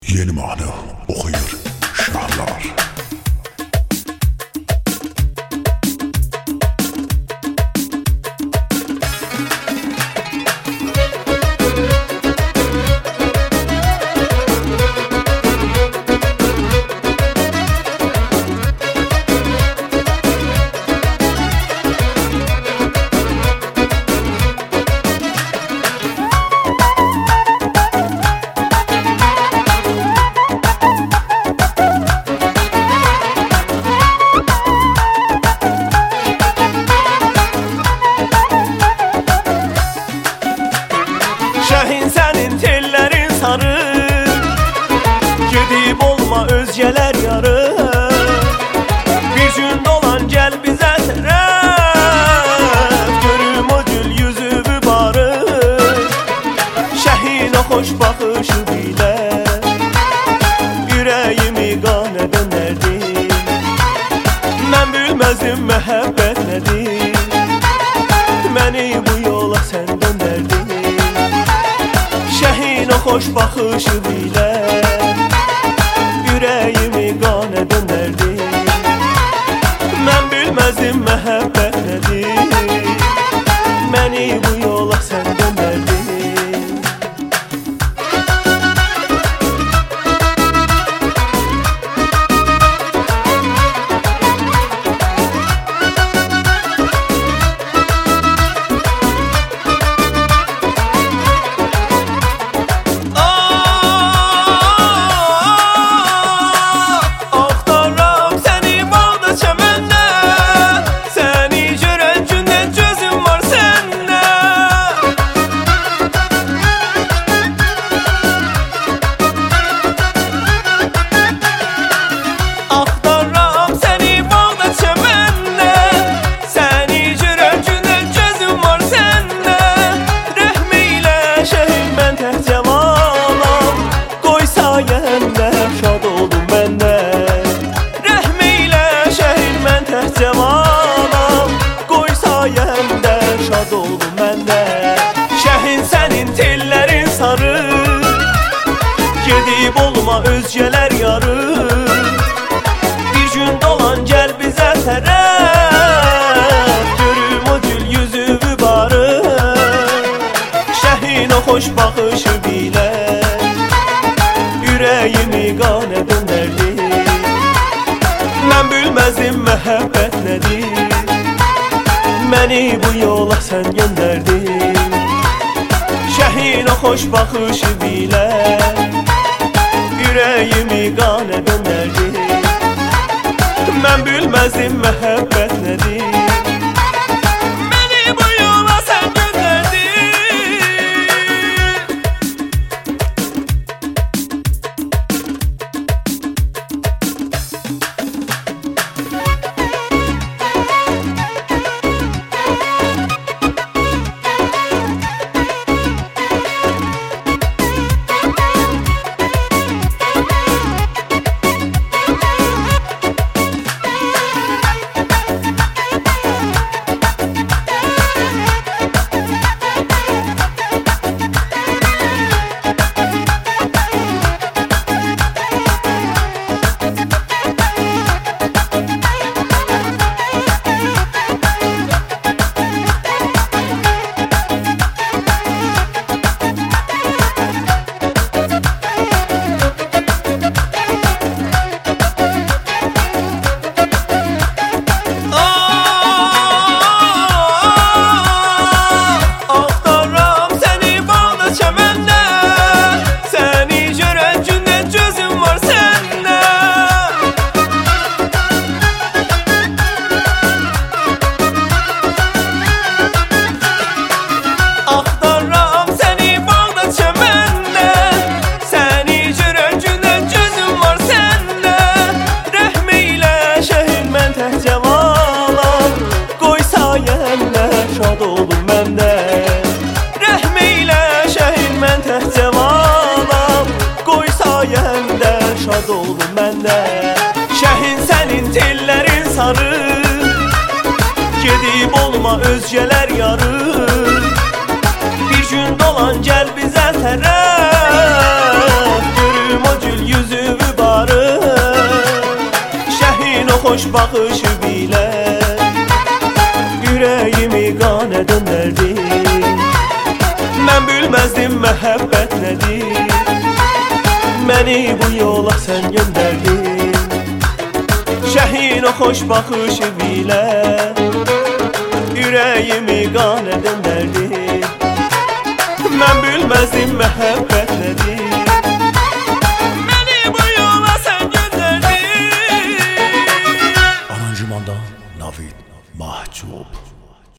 Yeni mahnı oxuyur Şahlar. Şəhin sənin tellərin sarı, gedib olma özgələr yarı. Bir gün dolan gəl bizə tərəf, görüm o gül yüzüvü barı. Şəhin o xoş baxışı bilə, ürəyimi qana dönərdi. Mən bilməzdim məhəbbət nədir, məni bu yola sən döndərdin. Şəhin o xoş baxışı bilə, ürəyimi qana döndərdi. Mən bilməzdim məhəbbət nədir, məni bu yola sən döndərdin. Şad oldum məndə, rəhm eylə şəhid, mən tək cəvanam. Qoy sayəndə şad oldum məndə. Şəhin sənin tellərin sarı, gedib olma özgələr yarı. Bir gün dolan gəl bizə tərəf, görüm o gül yüzüvü barı. Şəhin o xoş baxışı bilə, ürəyimi qana döndərdi. Mən bilməzdim məhəbbət nədir, məni bu yola sən göndərdin. Şəhin o xoş baxışı bilə, ürəyimi qana döndərdi. Mən bilməzdim məhəbbət nədir, məni bu yola sən göndərdin. Şad oldum məndə, rəhm eylə şəhid, mən tək cəvanam. Qoy sayəndə şad oldum məndə. Şəhin sənin tellərin sarı, gedib olma özgələr yarı. Bir gün dolan gəl bizə tərəf, görüm o gül xoş baxışı bilə ürəyimi qanə döndərdi. Mən bilməzdim məhəbbət nədir, məni bu yola sən göndərdin. Şəhin o xoş baxışı bilə ürəyimi qanə döndərdi. Mən bilməzdim məhəbbət